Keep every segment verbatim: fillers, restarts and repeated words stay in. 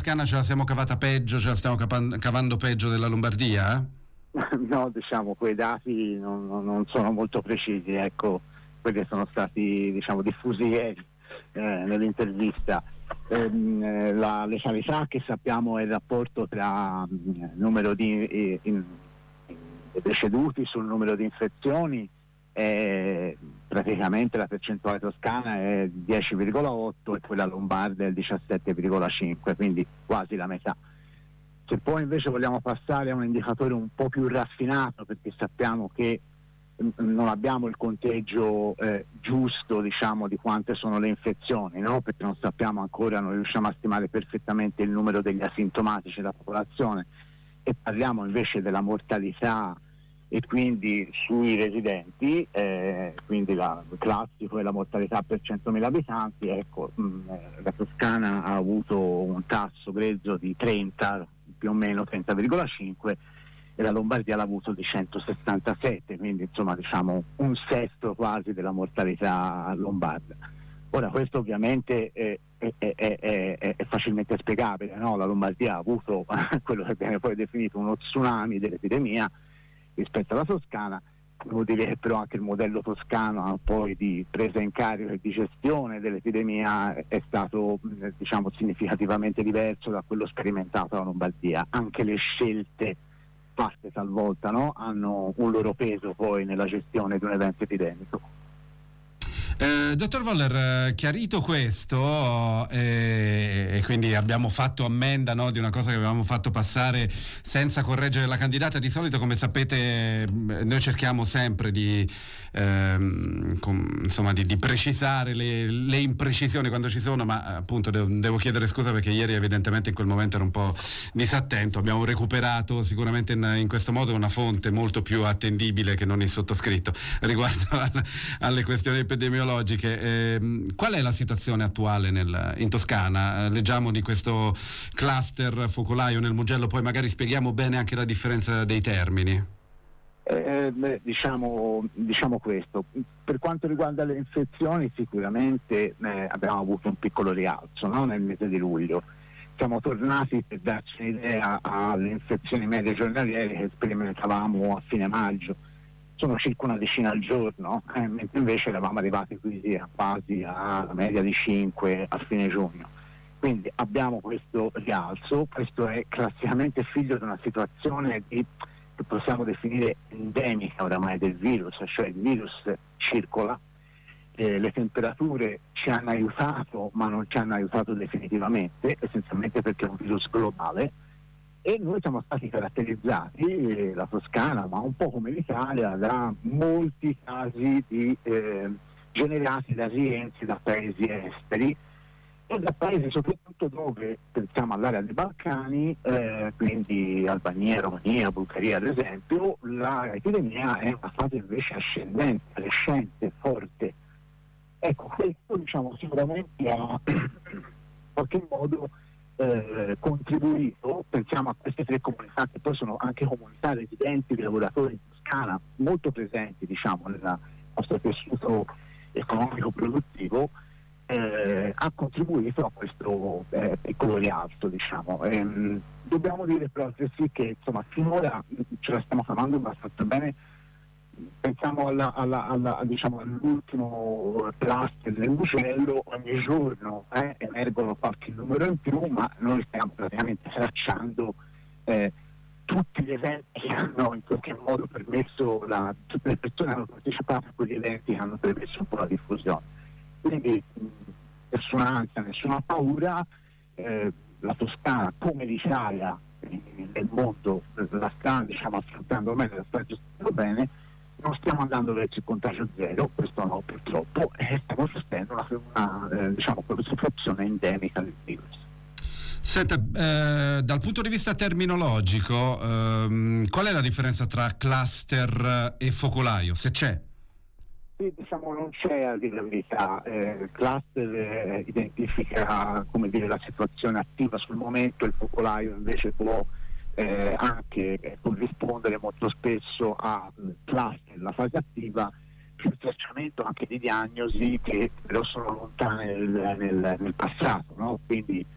Toscana ce la siamo cavata peggio, ce la stiamo capan- cavando peggio della Lombardia? No, diciamo, quei dati non, non sono molto precisi, ecco, quelli sono stati, diciamo, diffusi ieri eh, nell'intervista. Ehm, eh, la letalità, che sappiamo è il rapporto tra mh, numero di eh, in, in deceduti sul numero di infezioni, eh, praticamente la percentuale toscana è dieci virgola otto e quella lombarda è il diciassette virgola cinque, quindi quasi la metà. Se poi invece vogliamo passare a un indicatore un po' più raffinato, perché sappiamo che mh, non abbiamo il conteggio eh, giusto, diciamo, di quante sono le infezioni, no? Perché non sappiamo ancora, non riusciamo a stimare perfettamente il numero degli asintomatici della popolazione, e parliamo invece della mortalità e quindi sui residenti, eh, quindi la, il classico è la mortalità per centomila abitanti. Ecco, mh, la Toscana ha avuto un tasso grezzo di trenta, più o meno trenta virgola cinque, e la Lombardia l'ha avuto di centosessantasette, quindi insomma diciamo un sesto quasi della mortalità lombarda. Ora questo ovviamente è, è, è, è, è facilmente spiegabile, no? La Lombardia ha avuto quello che viene poi definito uno tsunami dell'epidemia rispetto alla Toscana. Devo dire che però anche il modello toscano poi di presa in carico e di gestione dell'epidemia è stato, diciamo, significativamente diverso da quello sperimentato alla Lombardia. Anche le scelte fatte talvolta, no, hanno un loro peso poi nella gestione di un evento epidemico. Eh, dottor Voller, chiarito questo, eh, e quindi abbiamo fatto ammenda, no, di una cosa che avevamo fatto passare senza correggere la candidata. Di solito, come sapete, noi cerchiamo sempre di, ehm, com, insomma, di, di precisare le, le imprecisioni quando ci sono, ma appunto devo, devo chiedere scusa perché ieri evidentemente in quel momento ero un po' disattento. Abbiamo recuperato sicuramente in, in questo modo una fonte molto più attendibile che non il sottoscritto riguardo al, alle questioni epidemiologiche. Eh, qual è la situazione attuale nel, in Toscana? Eh, leggiamo di questo cluster focolaio nel Mugello, poi magari spieghiamo bene anche la differenza dei termini. Eh, beh, diciamo, diciamo questo, per quanto riguarda le infezioni sicuramente eh, abbiamo avuto un piccolo rialzo, no? Nel mese di luglio siamo tornati, per darci un'idea, alle infezioni medie giornaliere che sperimentavamo a fine maggio. Sono circa una decina al giorno, eh, mentre invece eravamo arrivati quindi a quasi alla media di cinque a fine giugno. Quindi abbiamo questo rialzo. Questo è classicamente figlio di una situazione di, che possiamo definire endemica oramai del virus, cioè il virus circola, eh, le temperature ci hanno aiutato ma non ci hanno aiutato definitivamente, essenzialmente perché è un virus globale. E noi siamo stati caratterizzati, eh, la Toscana, ma un po' come l'Italia, da molti casi di, eh, generati da rientri da paesi esteri e da paesi soprattutto dove, pensiamo all'area dei Balcani, eh, quindi Albania, Romania, Bulgaria ad esempio, l'epidemia è una fase invece ascendente, crescente, forte. Ecco, questo diciamo sicuramente ha in qualche modo Eh, contribuito. Pensiamo a queste tre comunità che poi sono anche comunità residenti di lavoratori in Toscana molto presenti, diciamo, nel nostro tessuto economico produttivo, eh, ha contribuito a questo eh, piccolo rialzo, diciamo. Ehm, dobbiamo dire però altresì che insomma finora ce la stiamo cavando abbastanza bene. Pensiamo alla, alla, alla, diciamo, all'ultimo cluster del Mugello, ogni giorno eh, emergono qualche numero in più, ma noi stiamo praticamente tracciando eh, tutti gli eventi che hanno in qualche modo permesso, la, tutte le persone hanno partecipato a quegli eventi che hanno permesso un po' la diffusione. Quindi mh, nessuna ansia, nessuna paura, eh, la Toscana come l'Italia eh, nel mondo la sta, diciamo, affrontando bene, la sta gestendo bene. Non stiamo andando verso il contagio zero, questo no purtroppo, e stiamo sostenendo una, una eh, diciamo, situazione endemica del virus. Senta, eh, dal punto di vista terminologico, ehm, qual è la differenza tra cluster e focolaio, se c'è? Sì, diciamo non c'è, a dire la verità. Eh, il cluster eh, identifica, come dire, la situazione attiva sul momento, il focolaio invece può Eh, anche eh, corrispondere molto spesso a cluster, la fase attiva, più tracciamento anche di diagnosi che però sono lontane nel, nel, nel passato, no? Quindi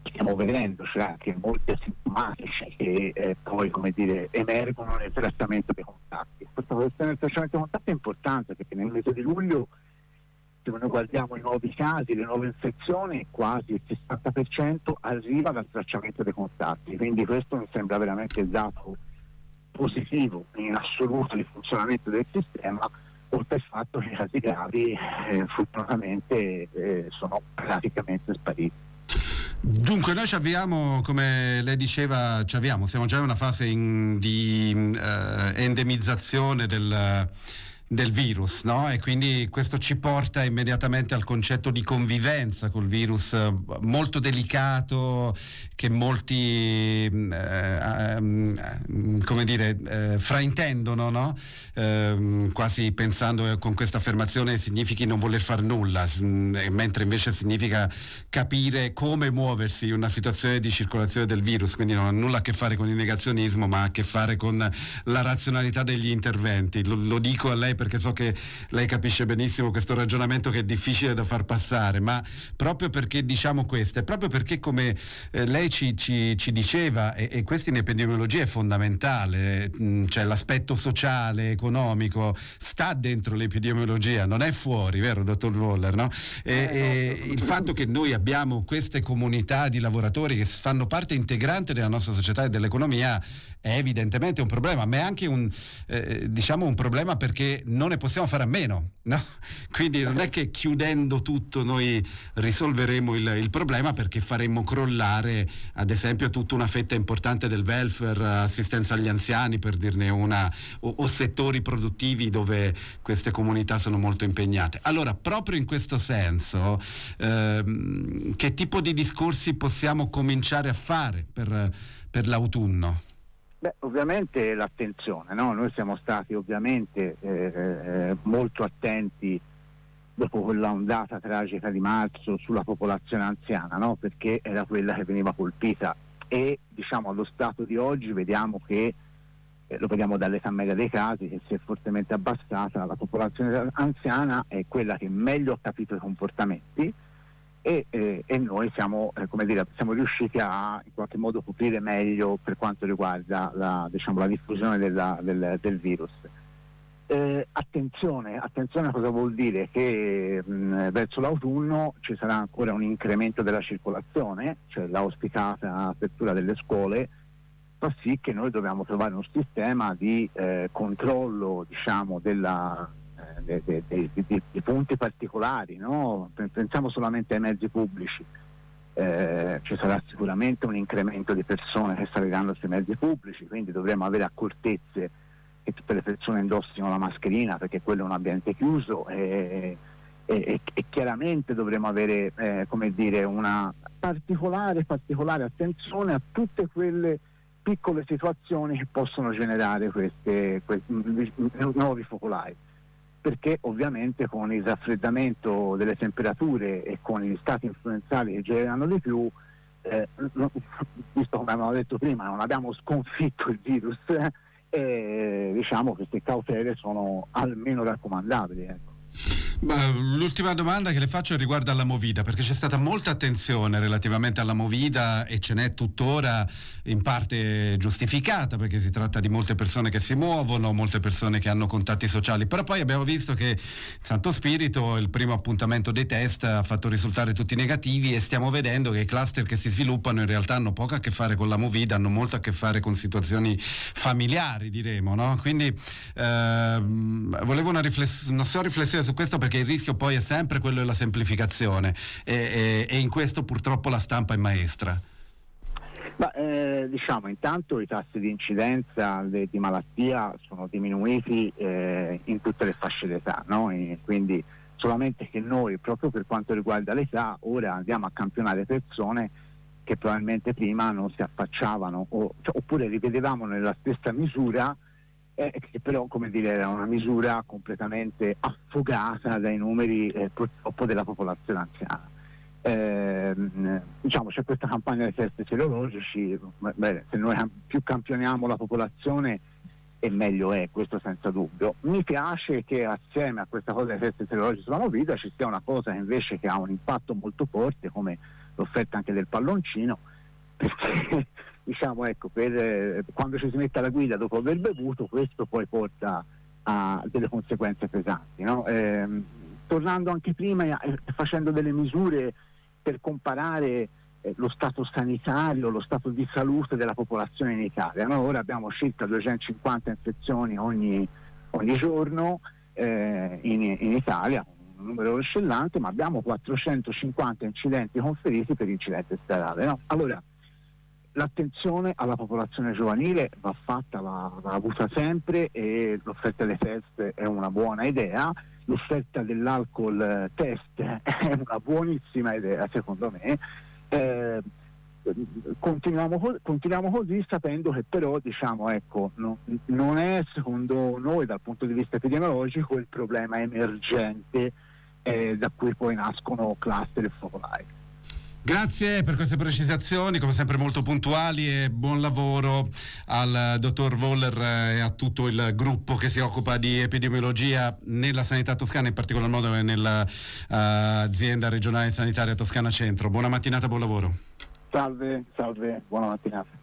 stiamo vedendo, cioè anche molti asintomatici che eh, poi, come dire, emergono nel tracciamento dei contatti. Questa questione del tracciamento dei contatti è importante perché nel mese di luglio, se noi guardiamo i nuovi casi, le nuove infezioni, quasi il sessanta per cento arriva dal tracciamento dei contatti, quindi questo mi sembra veramente il dato positivo in assoluto di funzionamento del sistema, oltre al fatto che i casi gravi eh, fortunatamente eh, sono praticamente spariti. Dunque noi ci avviamo, come lei diceva, ci avviamo, siamo già in una fase in, di uh, endemizzazione del del virus, no? E quindi questo ci porta immediatamente al concetto di convivenza col virus, molto delicato, che molti eh, come dire eh, fraintendono, no? Eh, quasi pensando che con questa affermazione significhi non voler far nulla, mentre invece significa capire come muoversi in una situazione di circolazione del virus, quindi non ha nulla a che fare con il negazionismo, ma ha a che fare con la razionalità degli interventi. Lo, lo dico a lei perché so che lei capisce benissimo questo ragionamento che è difficile da far passare, ma proprio perché diciamo questo, è proprio perché come eh, lei ci, ci, ci diceva, e, e questo in epidemiologia è fondamentale, mh, cioè l'aspetto sociale, economico sta dentro l'epidemiologia, non è fuori, vero dottor Woller, no? E, e il fatto che noi abbiamo queste comunità di lavoratori che fanno parte integrante della nostra società e dell'economia è evidentemente un problema, ma è anche un eh, diciamo un problema perché non ne possiamo fare a meno, no? Quindi non è che chiudendo tutto noi risolveremo il, il problema, perché faremmo crollare ad esempio tutta una fetta importante del welfare, assistenza agli anziani per dirne una, o, o settori produttivi dove queste comunità sono molto impegnate. Allora proprio in questo senso ehm, che tipo di discorsi possiamo cominciare a fare per, per l'autunno? Beh, ovviamente l'attenzione, no? Noi siamo stati ovviamente eh, molto attenti dopo quella ondata tragica di marzo sulla popolazione anziana, no? Perché era quella che veniva colpita e diciamo allo stato di oggi vediamo che, eh, lo vediamo dall'età media dei casi, che si è fortemente abbassata. La popolazione anziana è quella che meglio ha capito i comportamenti E, eh, e noi siamo, eh, come dire, siamo riusciti a in qualche modo coprire meglio per quanto riguarda la, diciamo, la diffusione della, del, del virus. Eh, attenzione, attenzione a cosa vuol dire? Che mh, verso l'autunno ci sarà ancora un incremento della circolazione, cioè l'auspicata apertura delle scuole fa sì che noi dobbiamo trovare un sistema di eh, controllo, diciamo, della Dei, dei, dei, dei punti particolari, no? Pensiamo solamente ai mezzi pubblici, eh, ci sarà sicuramente un incremento di persone che saliranno sui mezzi pubblici, quindi dovremo avere accortezze che tutte le persone indossino la mascherina, perché quello è un ambiente chiuso, e, e, e chiaramente dovremo avere eh, come dire, una particolare, particolare attenzione a tutte quelle piccole situazioni che possono generare queste, questi nuovi focolai, perché ovviamente con il raffreddamento delle temperature e con gli stati influenzali che generano di più, eh, visto come abbiamo detto prima, non abbiamo sconfitto il virus, eh, e diciamo che queste cautele sono almeno raccomandabili, ecco. L'ultima domanda che le faccio riguarda alla Movida, perché c'è stata molta attenzione relativamente alla Movida e ce n'è tuttora, in parte giustificata, perché si tratta di molte persone che si muovono, molte persone che hanno contatti sociali, però poi abbiamo visto che Santo Spirito, il primo appuntamento dei test, ha fatto risultare tutti negativi, e stiamo vedendo che i cluster che si sviluppano in realtà hanno poco a che fare con la Movida, hanno molto a che fare con situazioni familiari, diremo, no? Quindi ehm, volevo una, rifless- una sua riflessione su questo, perché il rischio poi è sempre quello della semplificazione e, e, e in questo purtroppo la stampa è maestra. Ma, eh, diciamo, intanto i tassi di incidenza de, di malattia sono diminuiti eh, in tutte le fasce d'età, no? E quindi solamente che noi, proprio per quanto riguarda l'età, ora andiamo a campionare persone che probabilmente prima non si affacciavano o, cioè, oppure rivedevamo nella stessa misura, Eh, che però, come dire, era una misura completamente affogata dai numeri eh, purtroppo della popolazione anziana. Eh, diciamo, c'è questa campagna dei test serologici, beh, se noi più campioniamo la popolazione e meglio è, questo senza dubbio. Mi piace che assieme a questa cosa dei test serologici sulla Movida ci sia una cosa invece che ha un impatto molto forte, come l'offerta anche del palloncino, perché diciamo ecco, per, eh, quando ci si mette alla guida dopo aver bevuto, questo poi porta a delle conseguenze pesanti, no? Eh, tornando anche prima e facendo delle misure per comparare eh, lo stato sanitario, lo stato di salute della popolazione in Italia, no? Ora abbiamo circa duecentocinquanta infezioni ogni, ogni giorno eh, in, in Italia, un numero oscillante, ma abbiamo quattrocentocinquanta incidenti conferiti per incidente stradale, no? Allora, l'attenzione alla popolazione giovanile va fatta, va, va avuta sempre, e l'offerta dei test è una buona idea, l'offerta dell'alcol test è una buonissima idea secondo me. Eh, continuiamo, continuiamo così, sapendo che però diciamo ecco no, non è secondo noi dal punto di vista epidemiologico il problema emergente eh, da cui poi nascono cluster e focolai. Grazie per queste precisazioni, come sempre molto puntuali, e buon lavoro al dottor Voller e a tutto il gruppo che si occupa di epidemiologia nella sanità toscana, in particolar modo nell'azienda uh, regionale sanitaria Toscana Centro. Buona mattinata, buon lavoro. Salve, salve, buona mattinata.